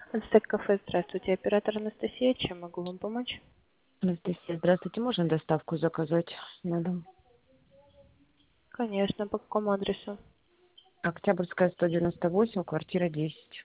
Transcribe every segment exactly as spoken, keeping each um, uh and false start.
Ацтек кафе, здравствуйте. Оператор Анастасия, чем могу вам помочь? Анастасия, здравствуйте. Можно доставку заказать на дом? Конечно, по какому адресу? Октябрьская, сто девяносто восемь, квартира десять.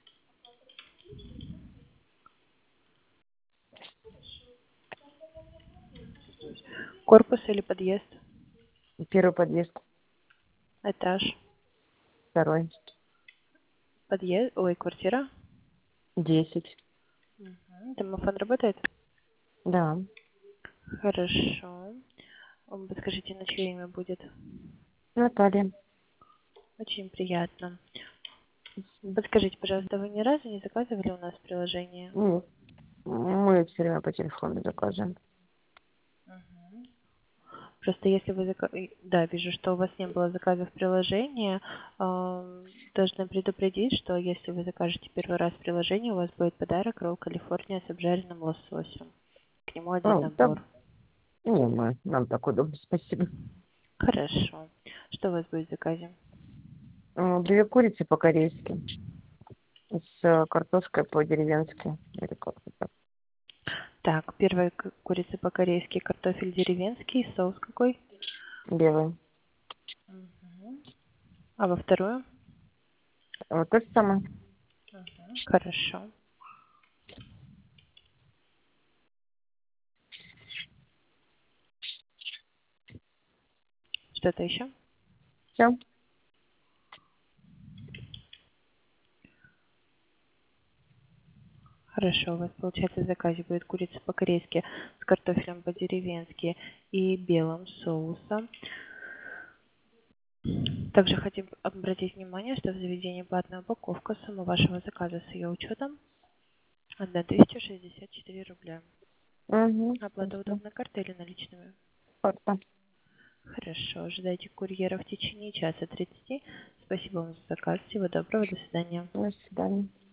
Корпус или подъезд? Первый подъезд, Этаж? второй, Подъезд? Ой, квартира? десять. Угу. Домофон работает? Да. Хорошо. М, Подскажите, на чье имя будет? Наталья. Очень приятно. Подскажите, пожалуйста, вы ни разу не заказывали у нас приложение? Нет, мы все время по телефону заказываем. Мгм. Просто если вы зака... и- Да, вижу, что у вас не было заказов приложения. Ам, Должна предупредить, что если вы закажете первый раз приложение, у вас будет подарок ролл Калифорния с обжаренным лососем. К нему один Ну, да, набор. не, мы, нам так удобно, спасибо. Хорошо. Что у вас будет в заказе? М, Две курицы по-корейски с э, картошкой по-деревенски. Или как-то так. Так, первая к- курица по-корейски, картофель деревенский, соус какой? Белые. Мгм. А во вторую? Вот то же самое. Мгм. Хорошо. Что-то еще? Все. Хорошо, у вас получается в заказе будет курица по-корейски с картофелем по-деревенски и белым соусом. Также хотим обратить внимание, что в заведении платная упаковка. Сумма вашего заказа с ее учетом тысяча шестьдесят четыре рубля. Угу. Оплата Спасибо. удобной картой или наличными? Карта. Хорошо, ожидайте курьера в течение часа тридцати. Спасибо вам за заказ. Всего доброго, до свидания. До свидания.